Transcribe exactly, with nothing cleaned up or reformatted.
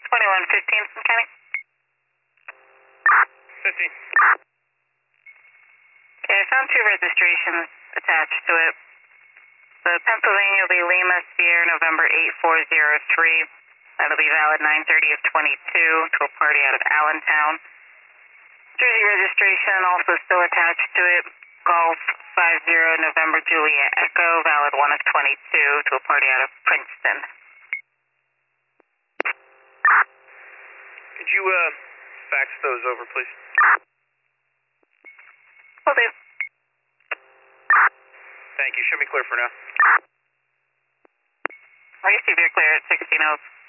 twenty-one fifteen from Kenny. fifteen. Okay, I found two registrations attached to it. The Pennsylvania will be Lima Sierra November eight four zero three. That'll be valid nine thirty of twenty-two to a party out of Allentown. Jersey registration also still attached to it. Golf five zero November Juliet Echo, valid one of twenty-two to a party out of Princeton. Could you uh, fax those over, please? Will do. Thank you. Show me clear for now. I received your clear at sixteen oh.